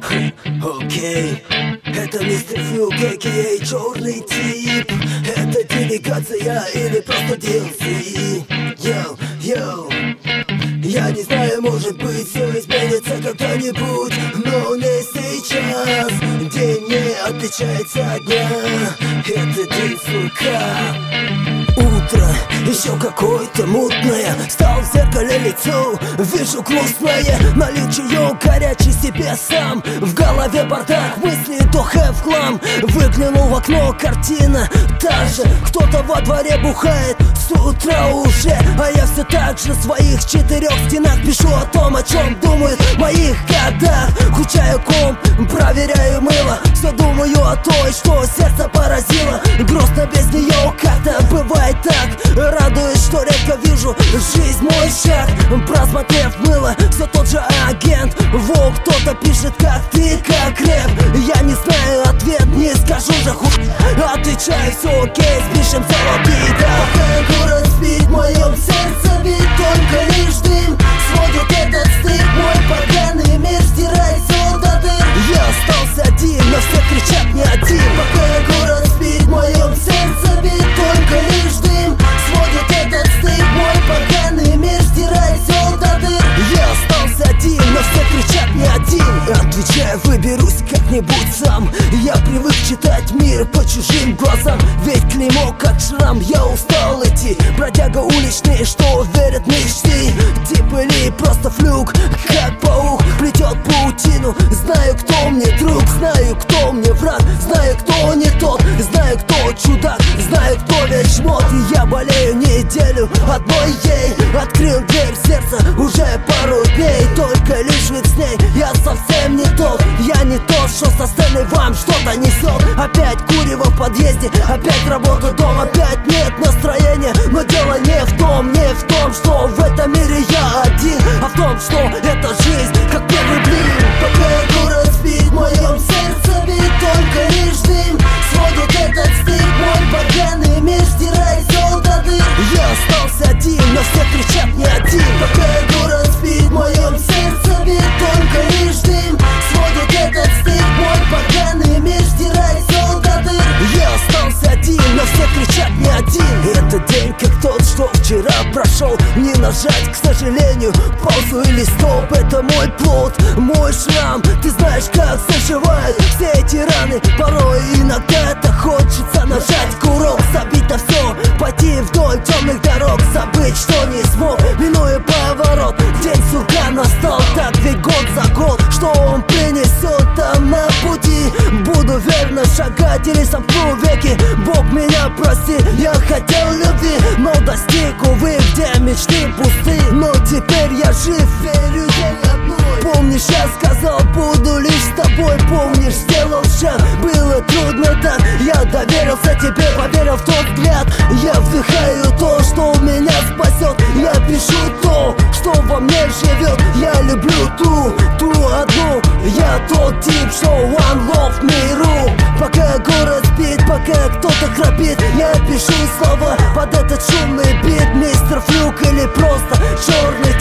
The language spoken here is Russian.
Окей, это мистер Флюк, а.к.а. черный тип. Это делегация или просто DLC? Йоу, я не знаю, может быть, все изменится когда-нибудь, но не сейчас. День не отличается от дня, это день сурка. Утро еще какое-то мутное, стал в зеркале лицо, вижу грустное. Налил чаек горячий себе сам, в голове бардак, мысли духа в хлам. Выглянул в окно, картина та же, кто-то во дворе бухает с утра уже. А я все так же в своих четырех стенах пишу о том, о чем думают в моих годах. Включаю комп, проверяю мыло, все думаю о той, что сердце поразило. Грустно без нее как-то бывает так, радуюсь, что редко вижу жизнь мой шаг. Просмотрев мыло, все тот же агент. Во, кто-то пишет, как ты, как рэп. Я не знаю ответ, не скажу же хуй. Отвечаю, все окей, спишем золотые, да. Пока город спит, в моем сердце бит только лишь дым. Сводит этот стыд, мой поганый мир, стирай все до дыр. Я остался один, но все кричат не один. Пока город спит, в моем сердце бит только лишь дым. Сводит этот стыд, мой поганый мир, стирай все до дыр. Я остался один, но все кричат не один. Отвечаю, выберусь как-нибудь сам. Я привык читать мир по чужим глазам, ведь клеймо как шрам. Я устал идти, бродяга уличный, что верят в мечты. Тип или просто флюк, как паук плетет паутину. Знаю, кто мне друг, знаю, кто мне враг, знаю, кто не тот, знаю, кто чудак, знаю, кто весь жмот. И я болею неделю одной ей. Открыл дверь в сердце уже пару дней, только лишь ведь с ней я совсем не тот. Я не тот, что со сцены вам что-то несет. Опять курево в подъезде, опять работа, дом, опять нет настроения. Но дело не в том, что в этом мире я один, а в том, что это жизнь, как первый блин. Пока город спит, в моем сердце бит только лишь дым. Сводит этот стыд, мой поганый мир, стирай все до дыр. Я остался один, но все кричат не один. Пока город спит, в моем сердце бит только лишь дым. Сводит этот стыд, мой поганый мир, стирай все до дыр. Я остался один, но все кричат не один. Этот день как тот, что вчера прошел. Не нажать, к сожалению, паузу или стоп. Это мой плод, мой шрам. Ты знаешь, как заживают все эти раны. Порой иногда это хочется нажать курок, забить на все, пойти вдоль темных дорог, забыть, что не смог, минуя поворот. День сурка настал, так ведь год за год, что он принесет там на пути. Буду верно шагать или сомкну веки. Бог меня прости, я хотел любви, но достиг, увы, где мечты пусты. Но теперь я жив, верю день одной. Помнишь, я сказал, буду лишь с тобой. Помнишь, сделал шаг, было трудно так. Я доверился тебе, поверил в тот взгляд. Я вдыхаю то, что меня спасет. Я пишу то, что во мне живет. Я люблю ту одну. Я тот тип, что one love миру. Пока город спит, пока кто-то храпит, я пишу слова под этот шумный бит. Мистер Флюк или просто черный